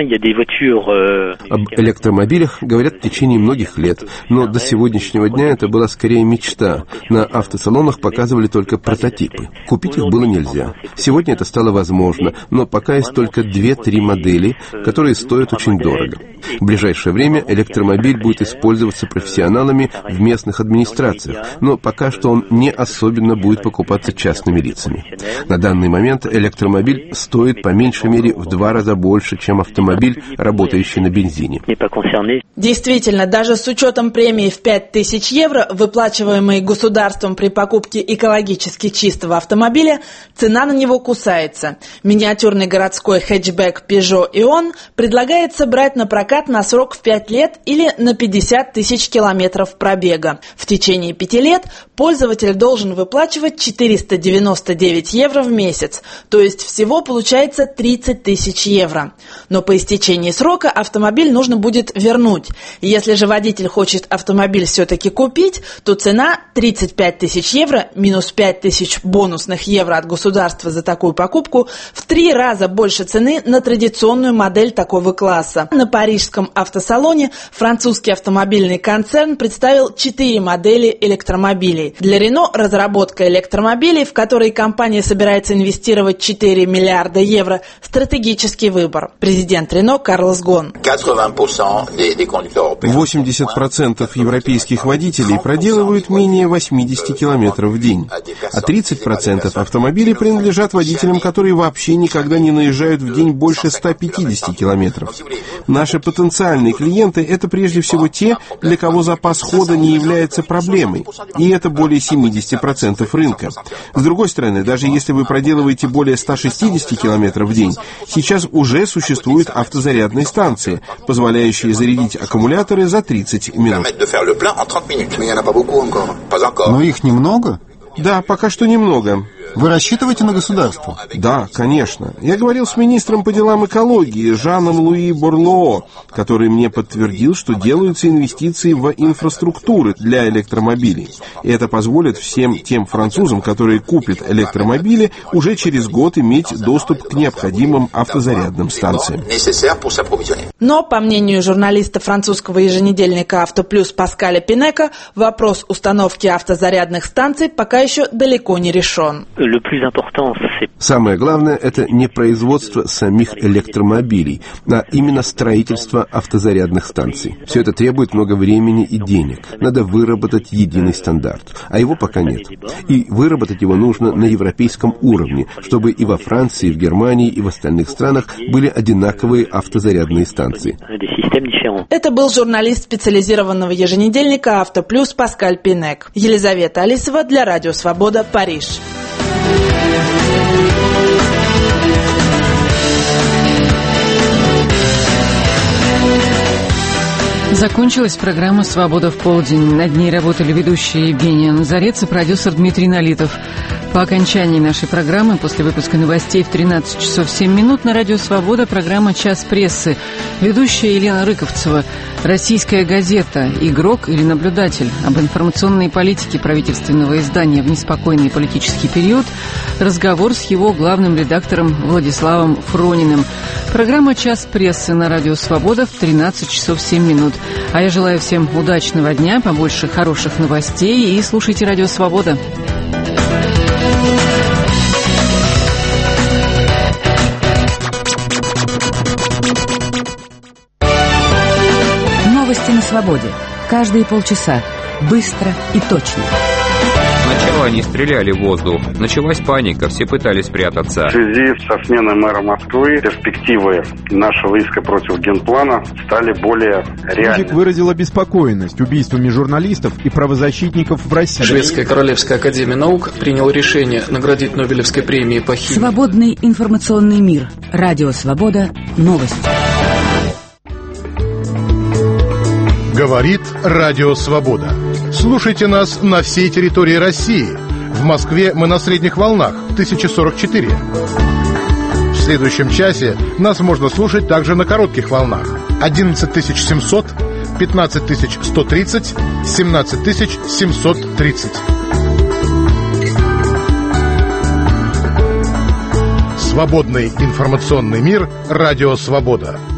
Об электромобилях говорят в течение многих лет, но до сегодняшнего дня это была скорее мечта. На автосалонах показывали только прототипы. Купить их было нельзя. Сегодня это стало возможно, но пока есть только две-три модели, которые стоят очень дорого. В ближайшее время электромобиль будет использоваться профессионалами в местных администрациях, но пока что он не особенно будет покупаться частными лицами. На данный момент электромобиль стоит по меньшей мере в два раза больше, чем автомобиль, работающий на бензине. Действительно, даже с учетом премии в пять тысяч евро, выплачиваемой государством государством при покупке экологически чистого автомобиля, цена на него кусается. Миниатюрный городской хэтчбэк Peugeot Ion предлагается брать на прокат на срок в пять лет или на пятьдесят тысяч километров пробега. В течение пяти лет пользователь должен выплачивать четыреста девяносто девять евро в месяц, то есть всего получается тридцать тысяч евро. Но по истечении срока автомобиль нужно будет вернуть. Если же водитель хочет автомобиль все-таки купить, то цена тридцать пять тысяч евро минус пять тысяч бонусных евро от государства за такую покупку в три раза больше цены на традиционную модель такого класса. На парижском автосалоне французский автомобильный концерн представил четыре модели электромобилей. Для Renault разработка электромобилей, в которые компания собирается инвестировать четыре миллиарда евро, стратегический выбор. Президент Renault Карлос Гон. восемьдесят процентов европейских водителей проделывают менее восемьдесят километров в день, а тридцать процентов автомобилей принадлежат водителям, которые вообще никогда не наезжают в день больше ста пятидесяти километров. Наши потенциальные клиенты – это прежде всего те, для кого запас хода не является проблемой, и это более семидесяти процентов рынка. С другой стороны, даже если вы проделываете более ста шестидесяти километров в день, сейчас уже существуют автозарядные станции, позволяющие зарядить аккумуляторы за тридцать минут. Но их немного? Да, пока что немного. Вы рассчитываете на государство? Да, конечно. Я говорил с министром по делам экологии Жаном Луи Борлоо, который мне подтвердил, что делаются инвестиции в инфраструктуры для электромобилей. И это позволит всем тем французам, которые купят электромобили, уже через год иметь доступ к необходимым автозарядным станциям. Но, по мнению журналиста французского еженедельника «Автоплюс» Паскаля Пинека, вопрос установки автозарядных станций пока еще далеко не решен. Самое главное – это не производство самих электромобилей, а именно строительство автозарядных станций. Все это требует много времени и денег. Надо выработать единый стандарт, а его пока нет. И выработать его нужно на европейском уровне, чтобы и во Франции, и в Германии, и в остальных странах были одинаковые автозарядные станции. Это был журналист специализированного еженедельника «Автоплюс» Паскаль Пинек. Елизавета Алисова для Радио Свобода, Париж. Закончилась программа «Свобода в полдень». Над ней работали ведущие Евгения Назарец и продюсер Дмитрий Налитов. По окончании нашей программы, после выпуска новостей в тринадцать часов семь минут, на радио «Свобода» программа «Час прессы». Ведущая Елена Рыковцева. «Российская газета. Игрок или наблюдатель?» Об информационной политике правительственного издания в неспокойный политический период. Разговор с его главным редактором Владиславом Фрониным. Программа «Час прессы» на радио «Свобода» в тринадцать часов семь минут. А я желаю всем удачного дня, побольше хороших новостей и слушайте радио «Свобода». Новости на свободе. Каждые полчаса. Быстро и точно. Сначала они стреляли в воздух. Началась паника, все пытались спрятаться. В связи со сменой мэра Москвы перспективы нашего иска против Генплана стали более реальными. Мужик выразил обеспокоенность убийствами журналистов и правозащитников в России. Шведская Королевская академия наук приняла решение наградить Нобелевской премией по химии. Свободный информационный мир. Радио «Свобода». Новости. Говорит Радио Свобода. Слушайте нас на всей территории России. В Москве мы на средних волнах тысяча сорок четыре. В следующем часе нас можно слушать также на коротких волнах одиннадцать тысяч семьсот, пятнадцать тысяч сто тридцать, семнадцать тысяч семьсот тридцать. Свободный информационный мир. Радио Свобода.